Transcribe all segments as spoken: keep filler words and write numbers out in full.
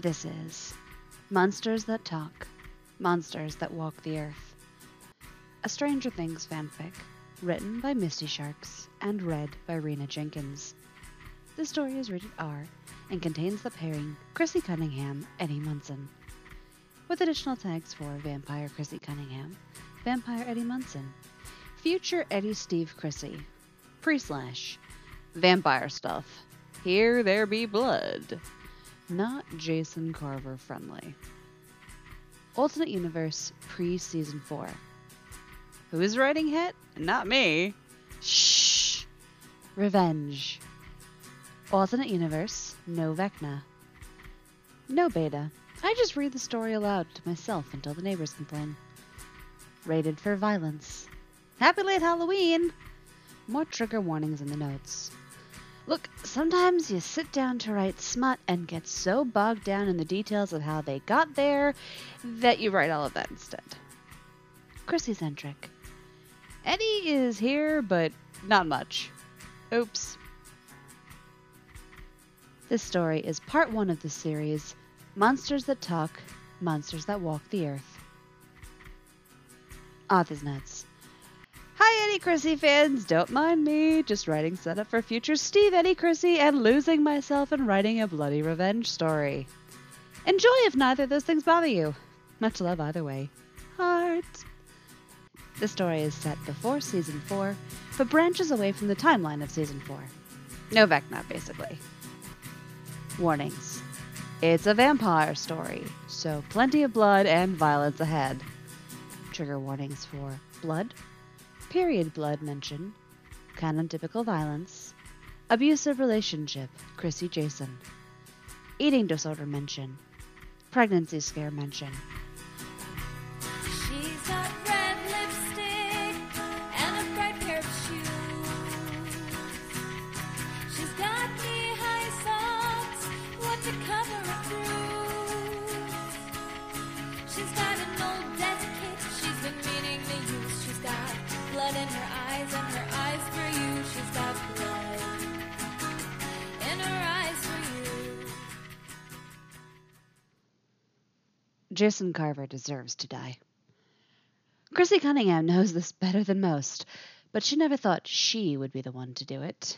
This is Monsters That Talk, Monsters That Walk the Earth. A Stranger Things fanfic, written by Misty Sharks and read by Rena Jenkins. This story is rated R and contains the pairing Chrissy Cunningham, Eddie Munson, with additional tags for Vampire Chrissy Cunningham, Vampire Eddie Munson, Future Eddie Steve Chrissy, Pre-slash, Vampire Stuff, Here There Be Blood, Not Jason Carver Friendly. Alternate Universe Pre-Season four. Who's writing hit? Not me. Shh. Revenge. Alternate Universe, no Vecna. No beta. I just read the story aloud to myself until the neighbors complain. Rated for violence. Happy late Halloween! More trigger warnings in the notes. Look, sometimes you sit down to write smut and get so bogged down in the details of how they got there that you write all of that instead. Chrissy-centric. Eddie is here, but not much. Oops. This story is part one of the series, Monsters That Talk, Monsters That Walk the Earth. Author's Notes. Hi, Eddie Chrissy fans! Don't mind me, just writing setup for future Steve Eddie Chrissy and losing myself in writing a bloody revenge story. Enjoy if neither of those things bother you. Much love either way. Heart. The story is set before Season four, but branches away from the timeline of Season four. No Vecna, basically. Warnings. It's a vampire story, so plenty of blood and violence ahead. Trigger warnings for blood, period blood mention, canon-typical violence, abusive relationship, Chrissy Jason, eating disorder mention, pregnancy scare mention. She's got red lipstick and a bright pair of shoes. She's got knee-high socks, what to cover her bruise. She's got an old desk kit she's been meaning to use. She's got blood in her eyes and her eyes for you. She's got blood in her eyes for you. Jason Carver deserves to die. Chrissy Cunningham knows this better than most, but she never thought she would be the one to do it.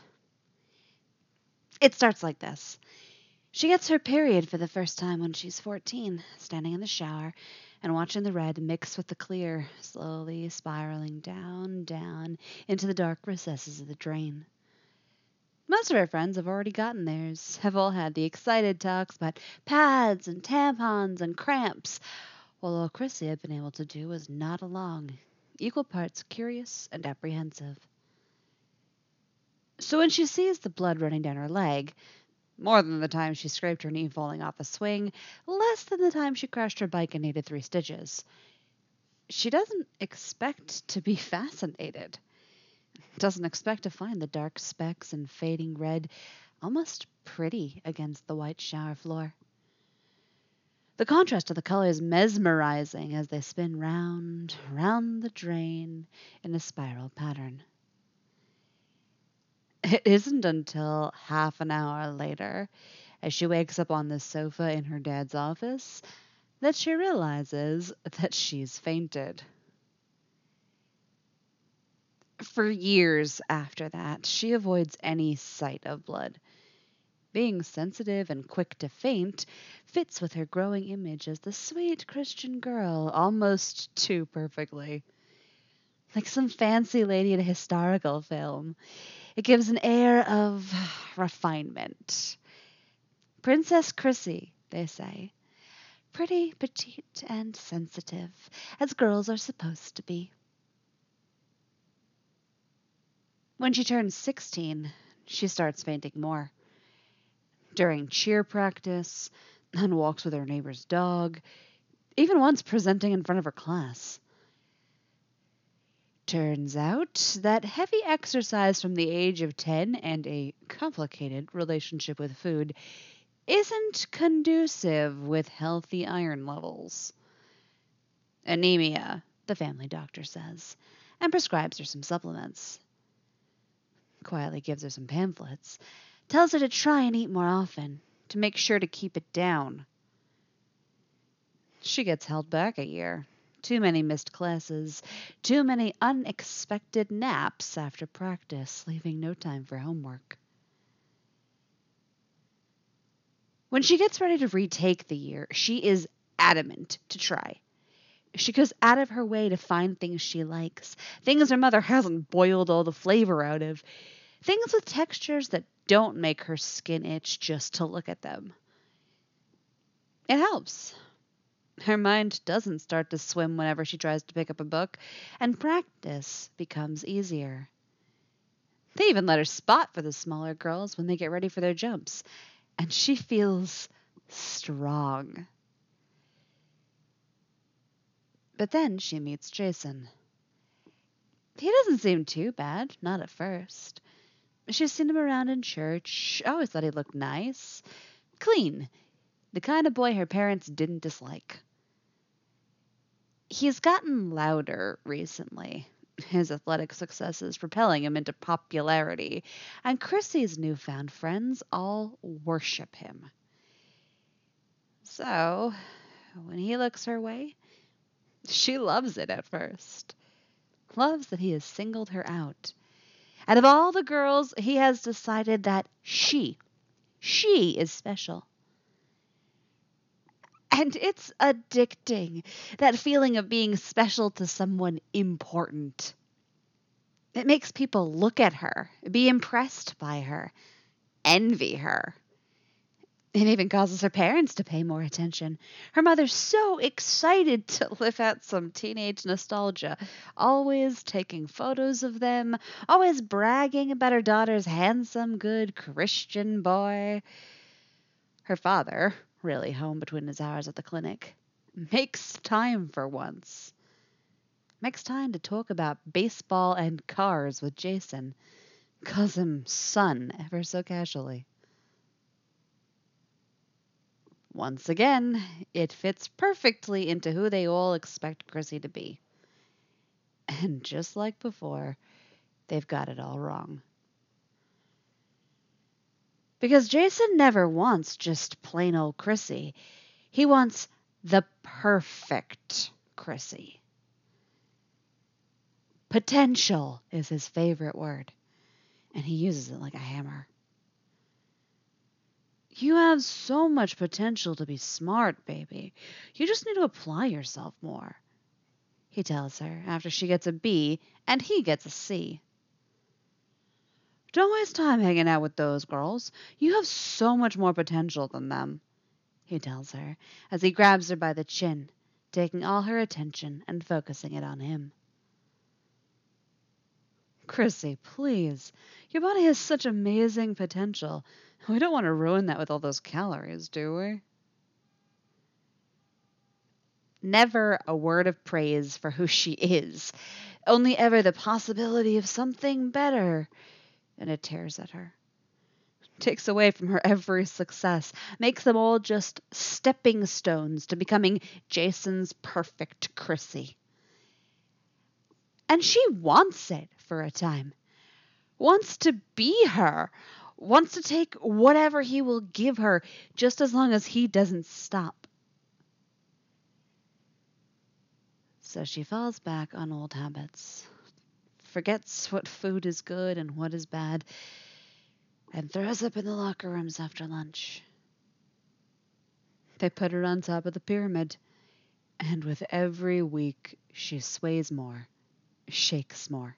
It starts like this. She gets her period for the first time when she's fourteen, standing in the shower and watching the red mix with the clear, slowly spiraling down, down into the dark recesses of the drain. Most of her friends have already gotten theirs, have all had the excited talks about pads and tampons and cramps, while all Chrissy had been able to do was nod along, equal parts curious and apprehensive. So when she sees the blood running down her leg, more than the time she scraped her knee falling off a swing, less than the time she crashed her bike and needed three stitches, she doesn't expect to be fascinated. Doesn't expect to find the dark specks and fading red almost pretty against the white shower floor. The contrast of the colors mesmerizing as they spin round, round the drain in a spiral pattern. It isn't until half an hour later, as she wakes up on the sofa in her dad's office, that she realizes that she's fainted. For years after that, she avoids any sight of blood. Being sensitive and quick to faint fits with her growing image as the sweet Christian girl almost too perfectly. Like some fancy lady in a historical film. It gives an air of refinement. Princess Chrissy, they say. Pretty, petite, and sensitive, as girls are supposed to be. When she turns sixteen, she starts fainting more. During cheer practice, on walks with her neighbor's dog, even once presenting in front of her class. Turns out that heavy exercise from the age of ten and a complicated relationship with food isn't conducive with healthy iron levels. Anemia, the family doctor says, and prescribes her some supplements. Quietly gives her some pamphlets, tells her to try and eat more often, to make sure to keep it down. She gets held back a year. Too many missed classes, too many unexpected naps after practice, leaving no time for homework. When she gets ready to retake the year, she is adamant to try. She goes out of her way to find things she likes, things her mother hasn't boiled all the flavor out of, things with textures that don't make her skin itch just to look at them. It helps. Her mind doesn't start to swim whenever she tries to pick up a book, and practice becomes easier. They even let her spot for the smaller girls when they get ready for their jumps, and she feels strong. But then she meets Jason. He doesn't seem too bad, not at first. She's seen him around in church, always thought he looked nice, clean, the kind of boy her parents didn't dislike. He's gotten louder recently, his athletic successes propelling him into popularity, and Chrissy's newfound friends all worship him. So, when he looks her way, she loves it at first. Loves that he has singled her out. Out of all the girls, he has decided that she, she is special. And it's addicting, that feeling of being special to someone important. It makes people look at her, be impressed by her, envy her. It even causes her parents to pay more attention. Her mother's so excited to live out some teenage nostalgia, always taking photos of them, always bragging about her daughter's handsome, good Christian boy. Her father, really home between his hours at the clinic, makes time for once. Makes time to talk about baseball and cars with Jason. Calls him son ever so casually. Once again, it fits perfectly into who they all expect Chrissy to be. And just like before, they've got it all wrong. Because Jason never wants just plain old Chrissy. He wants the perfect Chrissy. Potential is his favorite word, and he uses it like a hammer. You have so much potential to be smart, baby. You just need to apply yourself more, he tells her after she gets a B and he gets a C. Don't waste time hanging out with those girls. You have so much more potential than them, he tells her as he grabs her by the chin, taking all her attention and focusing it on him. Chrissy, please. Your body has such amazing potential. We don't want to ruin that with all those calories, do we? Never a word of praise for who she is. Only ever the possibility of something better. And it tears at her. Takes away from her every success. Makes them all just stepping stones to becoming Jason's perfect Chrissy. And she wants it for a time. Wants to be her. Wants to take whatever he will give her, just as long as he doesn't stop. So she falls back on old habits, forgets what food is good and what is bad, and throws up in the locker rooms after lunch. They put her on top of the pyramid, and with every week she sways more, shakes more.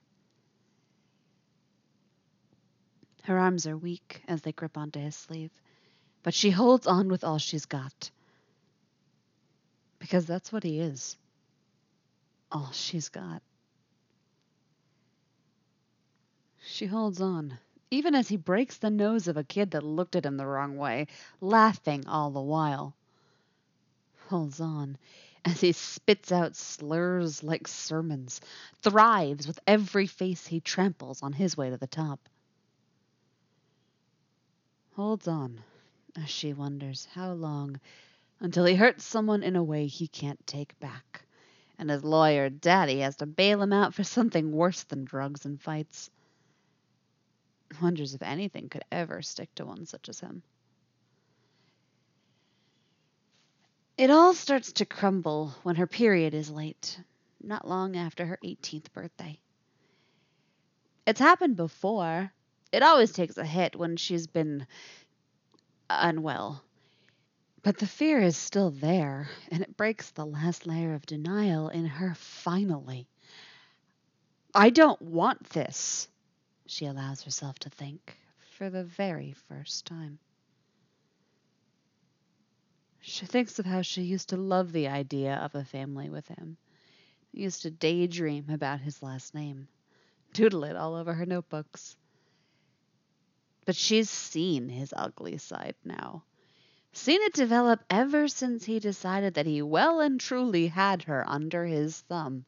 Her arms are weak as they grip onto his sleeve, but she holds on with all she's got. Because that's what he is. All she's got. She holds on, even as he breaks the nose of a kid that looked at him the wrong way, laughing all the while. Holds on as he spits out slurs like sermons, thrives with every face he tramples on his way to the top. Holds on as she wonders how long until he hurts someone in a way he can't take back, and his lawyer daddy has to bail him out for something worse than drugs and fights. Wonders if anything could ever stick to one such as him. It all starts to crumble when her period is late, not long after her eighteenth birthday. It's happened before. It always takes a hit when she's been unwell. But the fear is still there, and it breaks the last layer of denial in her finally. I don't want this, she allows herself to think for the very first time. She thinks of how she used to love the idea of a family with him. Used to daydream about his last name, doodle it all over her notebooks. But she's seen his ugly side now. Seen it develop ever since he decided that he well and truly had her under his thumb.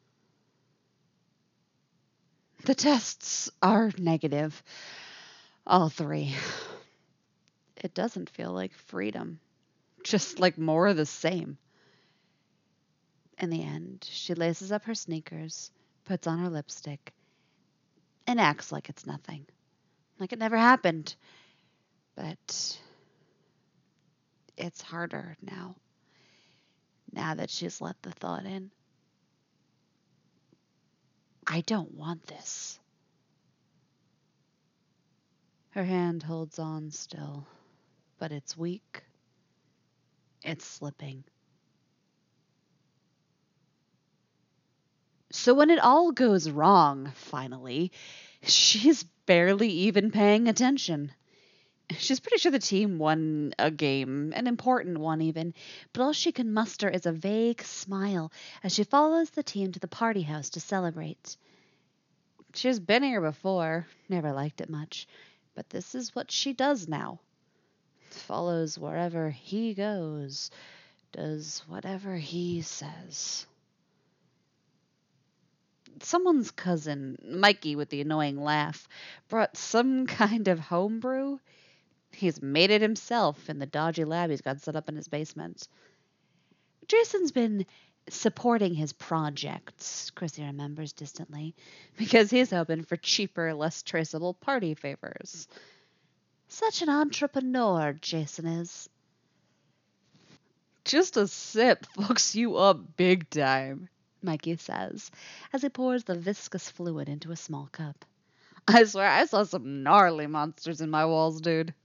The tests are negative. All three. It doesn't feel like freedom. Just like more of the same. In the end, she laces up her sneakers, puts on her lipstick, and acts like it's nothing. Like it never happened. But it's harder now. Now that she's let the thought in. I don't want this. Her hand holds on still, but it's weak. It's slipping. So when it all goes wrong, finally, she's barely even paying attention. She's pretty sure the team won a game, an important one even, but all she can muster is a vague smile as she follows the team to the party house to celebrate. She's been here before, never liked it much, but this is what she does now. Follows wherever he goes, does whatever he says. Someone's cousin, Mikey with the annoying laugh, brought some kind of homebrew. He's made it himself in the dodgy lab he's got set up in his basement. Jason's been supporting his projects, Chrissy remembers distantly, because he's hoping for cheaper, less traceable party favors. Such an entrepreneur, Jason is. Just a sip fucks you up big time, Mikey says, as he pours the viscous fluid into a small cup. I swear I saw some gnarly monsters in my walls, dude.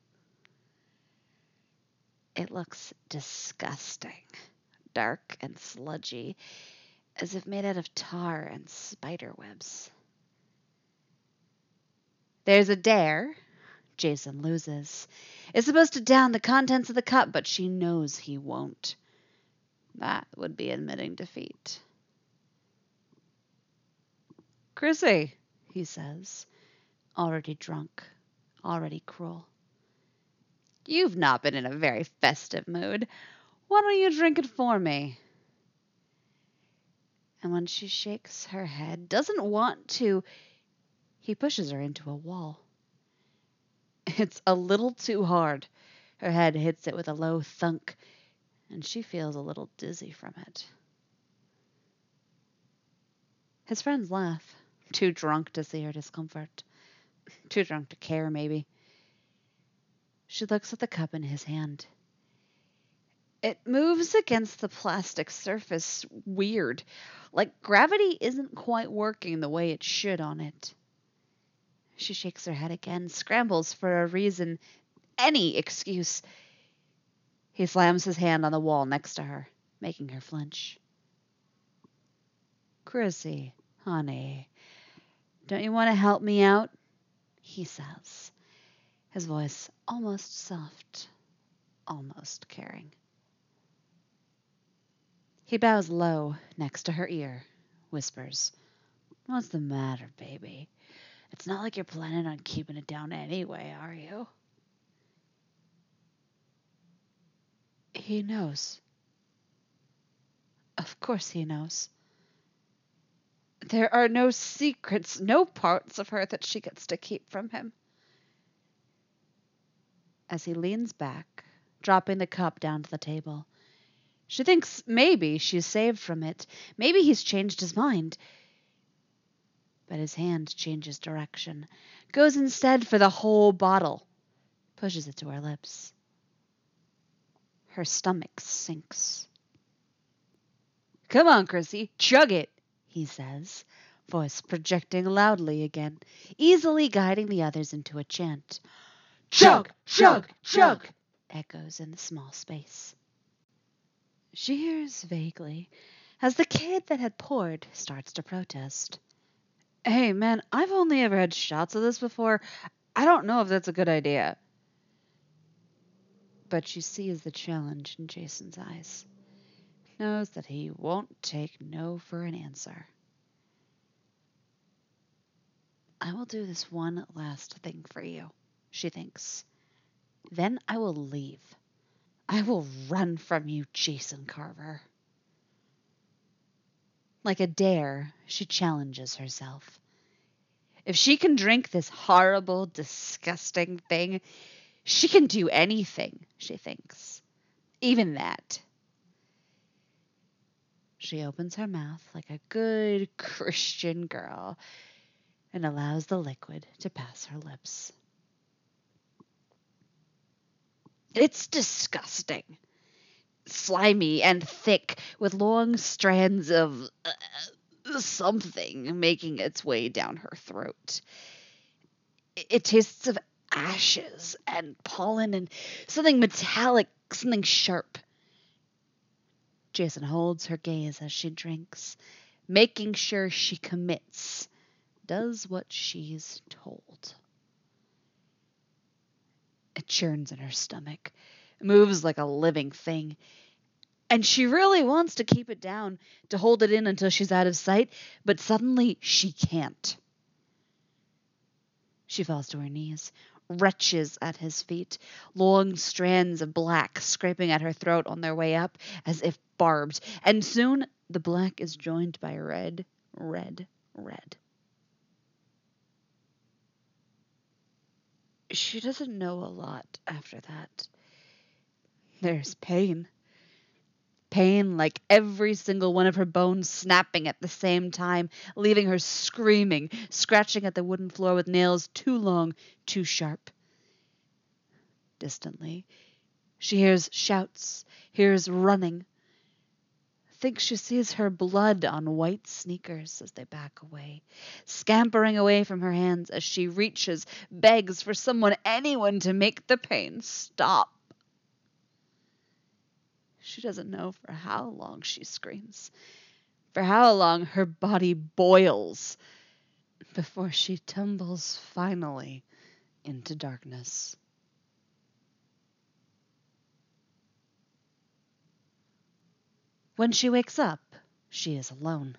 It looks disgusting. Dark and sludgy, as if made out of tar and spider webs. There's a dare. Jason loses. Is supposed to down the contents of the cup, but she knows he won't. That would be admitting defeat. Chrissy, he says, already drunk, already cruel. You've not been in a very festive mood. Why don't you drink it for me? And when she shakes her head, doesn't want to, he pushes her into a wall. It's a little too hard. Her head hits it with a low thunk, and she feels a little dizzy from it. His friends laugh, too drunk to see her discomfort. Too drunk to care, maybe. She looks at the cup in his hand. It moves against the plastic surface weird, like gravity isn't quite working the way it should on it. She shakes her head again, scrambles for a reason, any excuse. He slams his hand on the wall next to her, making her flinch. Chrissy, honey, don't you want to help me out? He says, his voice almost soft, almost caring. He bows low next to her ear, whispers, What's the matter, baby? It's not like you're planning on keeping it down anyway, are you? He knows. Of course he knows. There are no secrets, no parts of her that she gets to keep from him. As he leans back, dropping the cup down to the table, she thinks maybe she's saved from it. Maybe he's changed his mind. But his hand changes direction, goes instead for the whole bottle, pushes it to her lips. Her stomach sinks. "Come on, Chrissy, chug it," he says, voice projecting loudly again, easily guiding the others into a chant. Chug, chug, chug, echoes in the small space. She hears vaguely as the kid that had poured starts to protest. "Hey, man, I've only ever had shots of this before. I don't know if that's a good idea." But she sees the challenge in Jason's eyes, knows that he won't take no for an answer. "I will do this one last thing for you," she thinks. "Then I will leave. I will run from you, Jason Carver." Like a dare, she challenges herself. If she can drink this horrible, disgusting thing, she can do anything, she thinks. Even that. She opens her mouth like a good Christian girl and allows the liquid to pass her lips. It's disgusting. Slimy and thick, with long strands of uh, something making its way down her throat. It, it tastes of ashes and pollen and something metallic, something sharp. Jason holds her gaze as she drinks, making sure she commits, does what she's told. It churns in her stomach, moves like a living thing, and she really wants to keep it down, to hold it in until she's out of sight, but suddenly she can't. She falls to her knees, retches at his feet, long strands of black scraping at her throat on their way up, as if barbed, and soon the black is joined by red, red, red. She doesn't know a lot after that. There's pain. Pain like every single one of her bones snapping at the same time, leaving her screaming, scratching at the wooden floor with nails too long, too sharp. Distantly, she hears shouts, hears running. Thinks she sees her blood on white sneakers as they back away, scampering away from her hands as she reaches, begs for someone, anyone, to make the pain stop. She doesn't know for how long she screams, for how long her body boils, before she tumbles finally into darkness. When she wakes up, she is alone.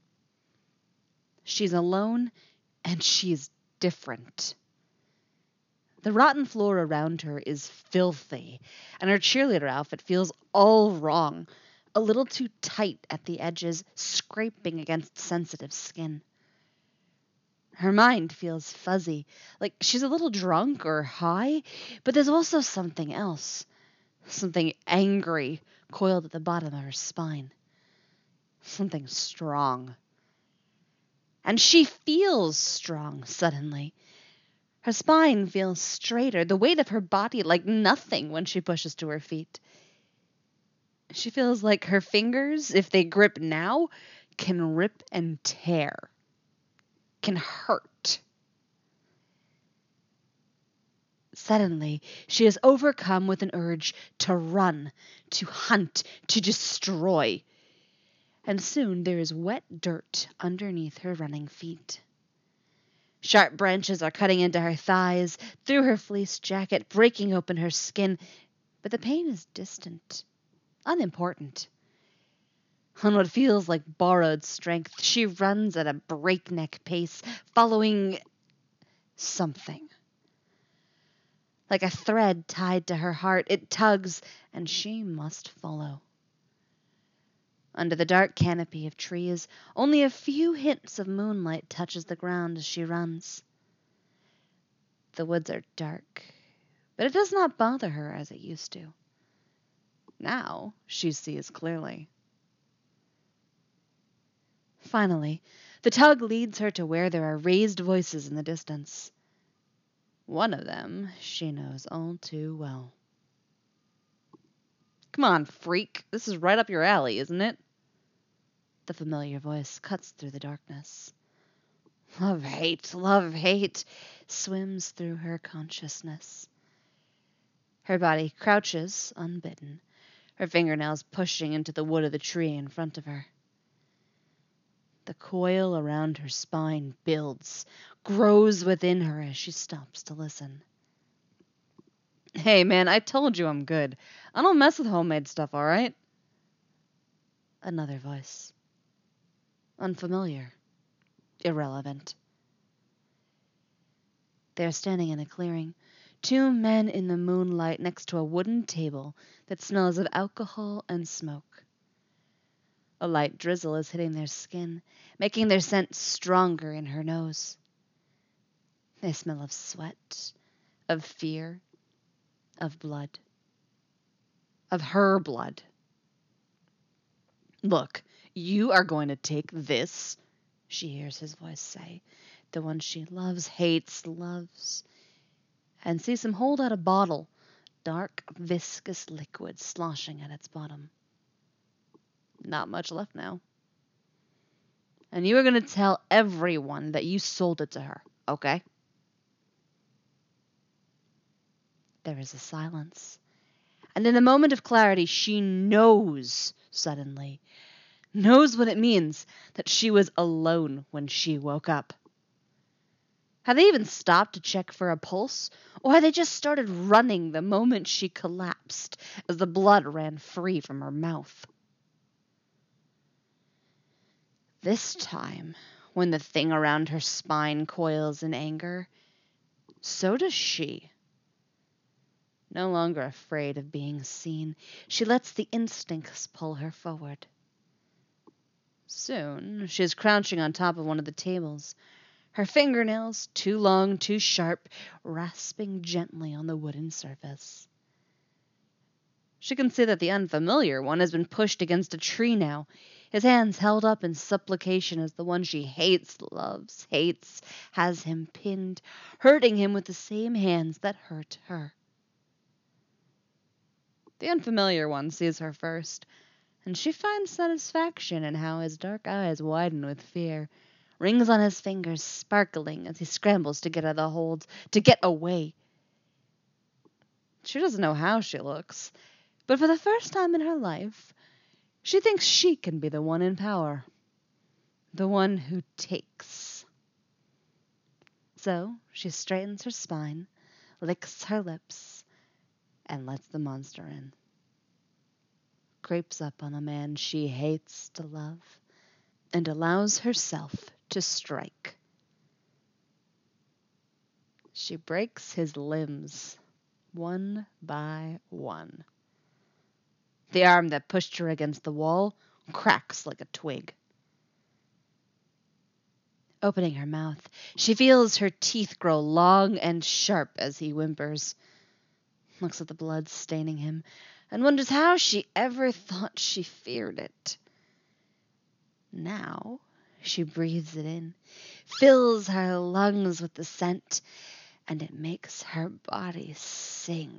She's alone, and she's different. The rotten floor around her is filthy, and her cheerleader outfit feels all wrong, a little too tight at the edges, scraping against sensitive skin. Her mind feels fuzzy, like she's a little drunk or high, but there's also something else, something angry coiled at the bottom of her spine, something strong. And she feels strong suddenly. Her spine feels straighter, the weight of her body like nothing when she pushes to her feet. She feels like her fingers, if they grip now, can rip and tear, can hurt. Suddenly, she is overcome with an urge to run, to hunt, to destroy. And soon there is wet dirt underneath her running feet. Sharp branches are cutting into her thighs, through her fleece jacket, breaking open her skin. But the pain is distant, unimportant. On what feels like borrowed strength, she runs at a breakneck pace, following something. Like a thread tied to her heart, it tugs, and she must follow. Under the dark canopy of trees, only a few hints of moonlight touches the ground as she runs. The woods are dark, but it does not bother her as it used to. Now she sees clearly. Finally, the tug leads her to where there are raised voices in the distance. One of them she knows all too well. Come on, freak. This is right up your alley, isn't it? The familiar voice cuts through the darkness. Love, hate, love, hate swims through her consciousness. Her body crouches, unbidden, her fingernails pushing into the wood of the tree in front of her. The coil around her spine builds, grows within her as she stops to listen. Hey, man, I told you I'm good. I don't mess with homemade stuff, all right? Another voice. Unfamiliar. Irrelevant. They are standing in a clearing, two men in the moonlight next to a wooden table that smells of alcohol and smoke. A light drizzle is hitting their skin, making their scent stronger in her nose. They smell of sweat, of fear, of blood. Of her blood. Look, you are going to take this, she hears his voice say, the one she loves, hates, loves, and sees him hold out a bottle, dark, viscous liquid sloshing at its bottom. Not much left now. And you are going to tell everyone that you sold it to her, okay? There is a silence. And in a moment of clarity, she knows suddenly, knows what it means that she was alone when she woke up. Had they even stopped to check for a pulse, or had they just started running the moment she collapsed as the blood ran free from her mouth? This time, when the thing around her spine coils in anger, so does she. No longer afraid of being seen, she lets the instincts pull her forward. Soon, she is crouching on top of one of the tables, her fingernails, too long, too sharp, rasping gently on the wooden surface. She can see that the unfamiliar one has been pushed against a tree now, his hands held up in supplication as the one she hates, loves, hates, has him pinned, hurting him with the same hands that hurt her. The unfamiliar one sees her first, and she finds satisfaction in how his dark eyes widen with fear, rings on his fingers sparkling as he scrambles to get out of the hold, to get away. She doesn't know how she looks, but for the first time in her life, she thinks she can be the one in power, the one who takes. So she straightens her spine, licks her lips, and lets the monster in. Creeps up on a man she hates to love, and allows herself to strike. She breaks his limbs, one by one. The arm that pushed her against the wall cracks like a twig. Opening her mouth, she feels her teeth grow long and sharp as he whimpers, looks at the blood staining him, and wonders how she ever thought she feared it. Now she breathes it in, fills her lungs with the scent, and it makes her body sing.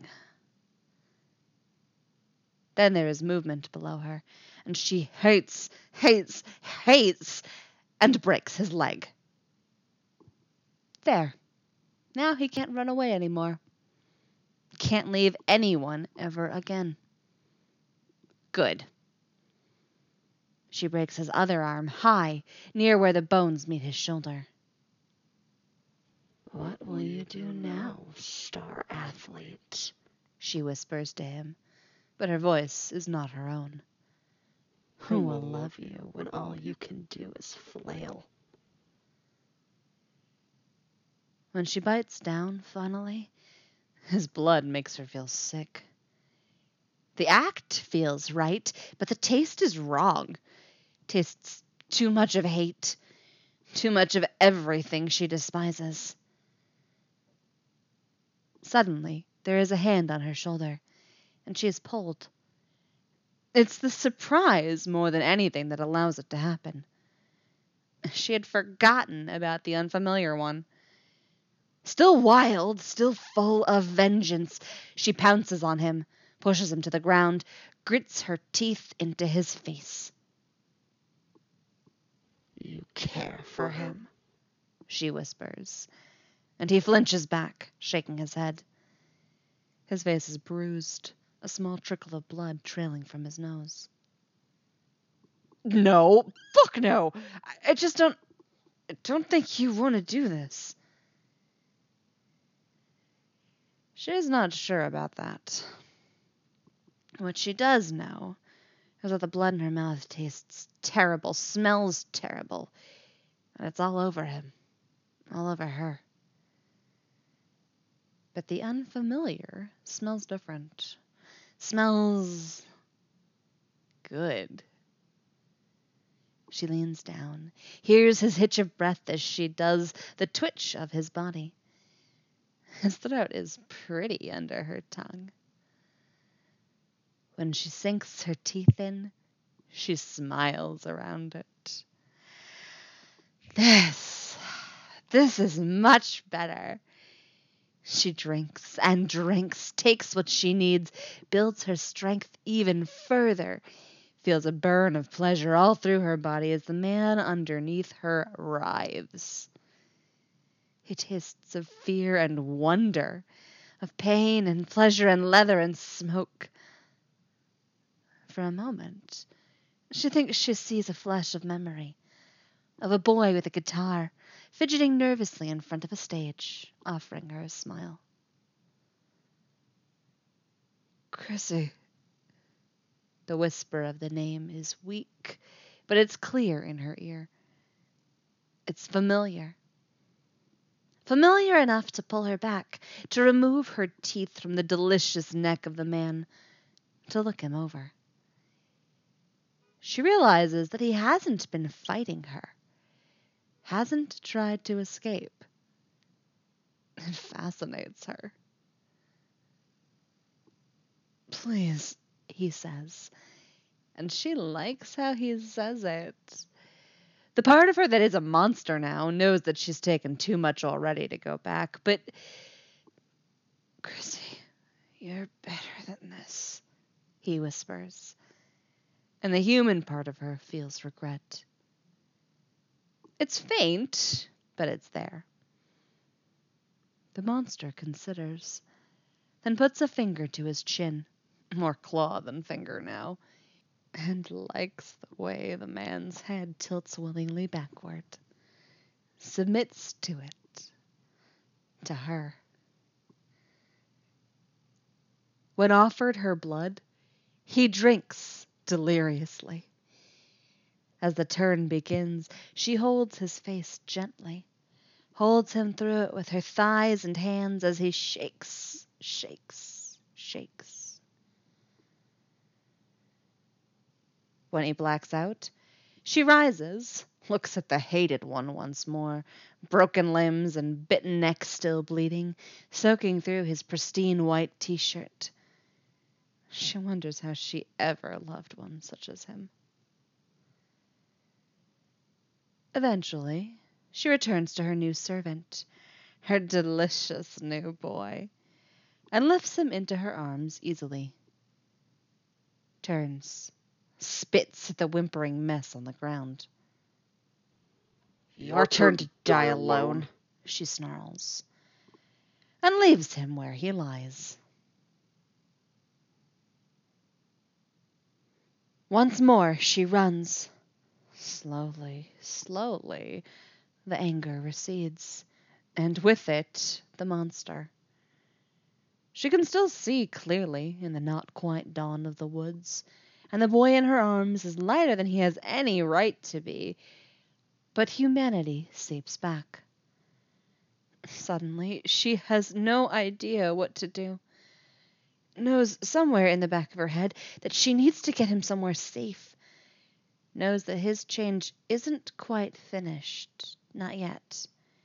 Then there is movement below her, and she hates, hates, hates, and breaks his leg. There. Now he can't run away anymore. Can't leave anyone ever again. Good. She breaks his other arm high, near where the bones meet his shoulder. What will you do now, star athlete? She whispers to him, but her voice is not her own. Who will love you when all you can do is flail? When she bites down, finally, his blood makes her feel sick. The act feels right, but the taste is wrong. Tastes too much of hate, too much of everything she despises. Suddenly, there is a hand on her shoulder, and she is pulled. It's the surprise more than anything that allows it to happen. She had forgotten about the unfamiliar one. Still wild, still full of vengeance, she pounces on him, pushes him to the ground, grits her teeth into his face. You care for him? She whispers, and he flinches back, shaking his head. His face is bruised, a small trickle of blood trailing from his nose. No, fuck no. I, I just don't, I don't think you want to do this. She's not sure about that. What she does know is that the blood in her mouth tastes terrible, smells terrible, and it's all over him, all over her. But the unfamiliar smells different. Smells good. She leans down, hears his hitch of breath as she does the twitch of his body. His throat is pretty under her tongue. When she sinks her teeth in, she smiles around it. This, this is much better. She drinks and drinks, takes what she needs, builds her strength even further, feels a burn of pleasure all through her body as the man underneath her writhes. He tastes of fear and wonder, of pain and pleasure and leather and smoke. For a moment, she thinks she sees a flash of memory, of a boy with a guitar, fidgeting nervously in front of a stage, offering her a smile. Chrissy. The whisper of the name is weak, but it's clear in her ear. It's familiar. Familiar enough to pull her back, to remove her teeth from the delicious neck of the man, to look him over. She realizes that he hasn't been fighting her, hasn't tried to escape. It fascinates her. Please, he says, and she likes how he says it. The part of her that is a monster now knows that she's taken too much already to go back, but Chrissy, you're better than this, he whispers, and the human part of her feels regret. It's faint, but it's there. The monster considers, then puts a finger to his chin, more claw than finger now, and likes the way the man's head tilts willingly backward, submits to it, to her. When offered her blood, he drinks deliriously. As the turn begins, she holds his face gently, holds him through it with her thighs and hands as he shakes, shakes, shakes. When he blacks out, she rises, looks at the hated one once more, broken limbs and bitten neck still bleeding, soaking through his pristine white t-shirt. She wonders how she ever loved one such as him. Eventually, she returns to her new servant, her delicious new boy, and lifts him into her arms easily. Turns, spits at the whimpering mess on the ground. Your turn to die alone, she snarls, and leaves him where he lies. Once more she runs. Slowly, slowly, the anger recedes, and with it, the monster. She can still see clearly in the not quite dawn of the woods, and the boy in her arms is lighter than he has any right to be, but humanity seeps back. Suddenly, she has no idea what to do. Knows somewhere in the back of her head that she needs to get him somewhere safe. Knows that his change isn't quite finished, not yet.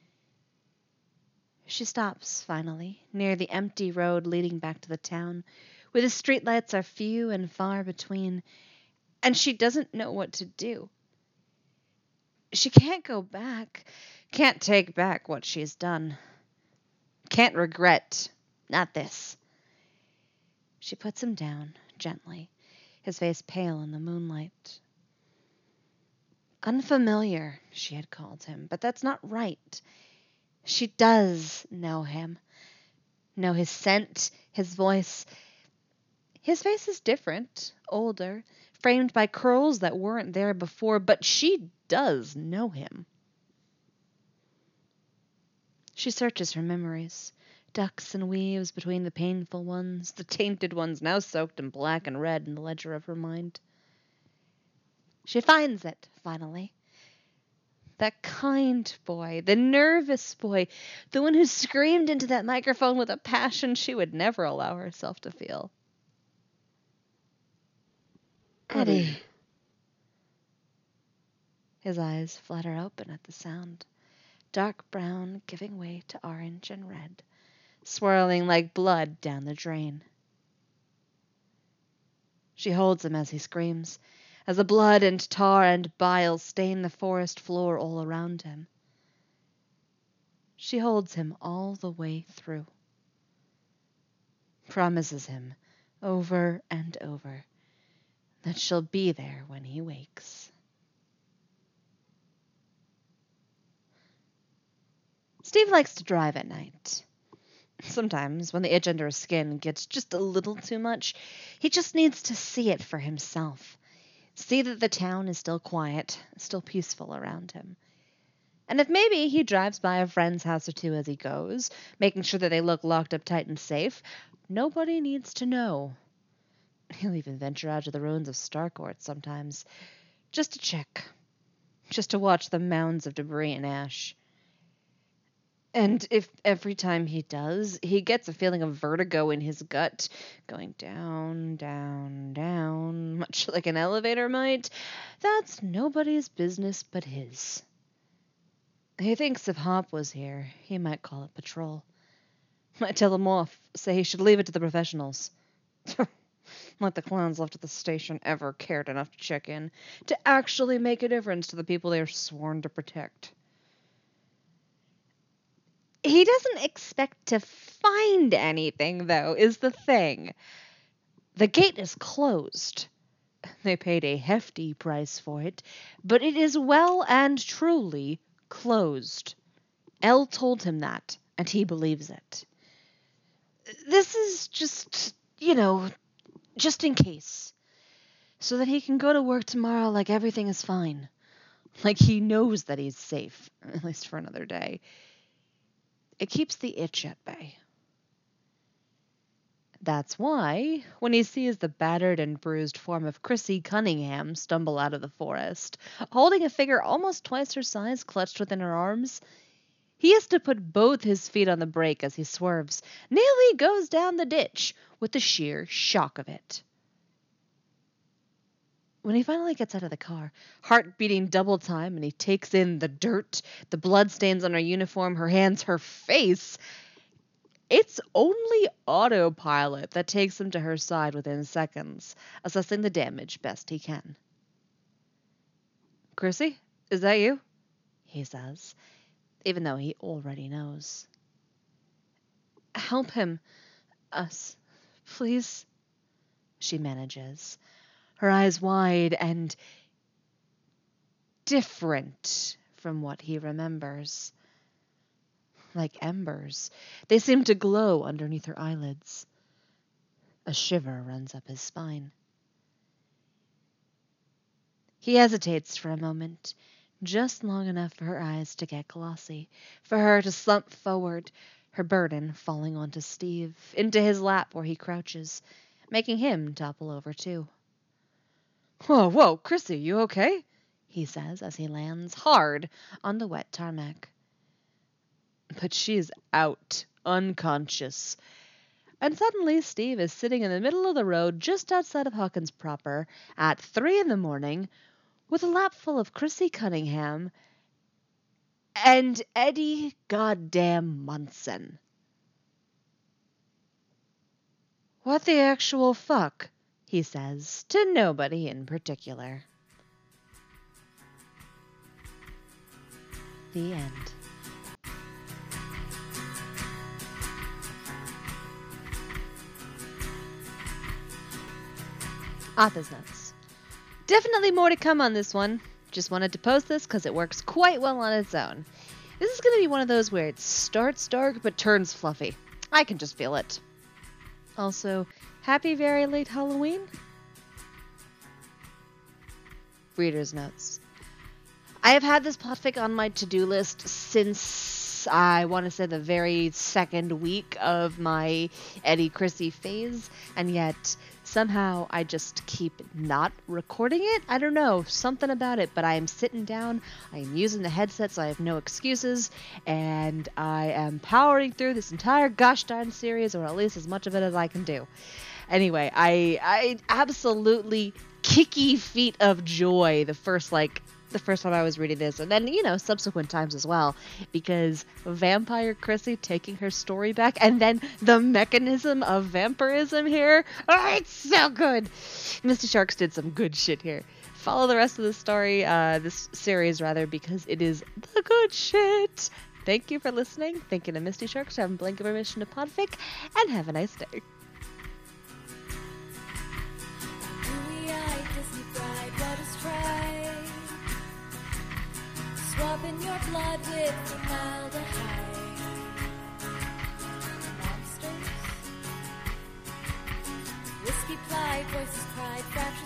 She stops, finally, near the empty road leading back to the town, where the streetlights are few and far between, and she doesn't know what to do. She can't go back, can't take back what she's done. Can't regret, not this. She puts him down, gently, his face pale in the moonlight. Unfamiliar, she had called him, but that's not right. She does know him. Know his scent, his voice. His face is different, older, framed by curls that weren't there before, but she does know him. She searches her memories, ducks and weaves between the painful ones, the tainted ones now soaked in black and red in the ledger of her mind. She finds it, finally. That kind boy, the nervous boy, the one who screamed into that microphone with a passion she would never allow herself to feel. Eddie. His eyes flutter open at the sound, dark brown giving way to orange and red, swirling like blood down the drain. She holds him as he screams, as the blood and tar and bile stain the forest floor all around him. She holds him all the way through. Promises him, over and over, that she'll be there when he wakes. Steve likes to drive at night. Sometimes, when the itch under his skin gets just a little too much, he just needs to see it for himself. See that the town is still quiet, still peaceful around him. And if maybe he drives by a friend's house or two as he goes, making sure that they look locked up tight and safe, nobody needs to know. He'll even venture out to the ruins of Starcourt sometimes, just to check, just to watch the mounds of debris and ash. And if every time he does, he gets a feeling of vertigo in his gut, going down, down, down, much like an elevator might, that's nobody's business but his. He thinks if Hop was here, he might call it patrol. Might tell him off, say he should leave it to the professionals. Like the clowns left at the station ever cared enough to check in, to actually make a difference to the people they are sworn to protect. He doesn't expect to find anything, though, is the thing. The gate is closed. They paid a hefty price for it, but it is well and truly closed. Elle told him that, and he believes it. This is just, you know, just in case. So that he can go to work tomorrow like everything is fine. Like he knows that he's safe, at least for another day. It keeps the itch at bay. That's why, when he sees the battered and bruised form of Chrissy Cunningham stumble out of the forest, holding a figure almost twice her size clutched within her arms, he has to put both his feet on the brake as he swerves, nearly goes down the ditch with the sheer shock of it. When he finally gets out of the car, heart beating double time, and he takes in the dirt, the bloodstains on her uniform, her hands, her face, it's only autopilot that takes him to her side within seconds, assessing the damage best he can. "Chrissy, is that you?" he says, even though he already knows. "Help him. Us. Please," she manages, her eyes wide and different from what he remembers. Like embers, they seem to glow underneath her eyelids. A shiver runs up his spine. He hesitates for a moment, just long enough for her eyes to get glossy, for her to slump forward, her burden falling onto Steve, into his lap where he crouches, making him topple over too. "Whoa, whoa, Chrissy, you okay?" he says as he lands hard on the wet tarmac. But she's out, unconscious. And suddenly Steve is sitting in the middle of the road just outside of Hawkins proper at three in the morning with a lap full of Chrissy Cunningham and Eddie goddamn Munson. "What the actual fuck?" he says, to nobody in particular. The end. Author's notes. Definitely more to come on this one. Just wanted to post this because it works quite well on its own. This is going to be one of those where it starts dark but turns fluffy. I can just feel it. Also, happy very late Halloween. Reader's notes. I have had this podfic on my to-do list since, I want to say, the very second week of my Eddie Chrissy phase, and yet somehow I just keep not recording it. I don't know, something about it, but I am sitting down, I am using the headset, so I have no excuses, and I am powering through this entire gosh darn series, or at least as much of it as I can do. Anyway, I I absolutely kicky feet of joy the first, like, the first time I was reading this, and then, you know, subsequent times as well, because Vampire Chrissy taking her story back, and then the mechanism of vampirism here, oh, it's so good! Misty Sharks did some good shit here. Follow the rest of the story, uh, this series rather, because it is the good shit! Thank you for listening, thank you to Misty Sharks for having blanket permission to podfic, and have a nice day. Swapping your blood with formaldehyde. Monsters. Whiskey plied, voices cried, fractured.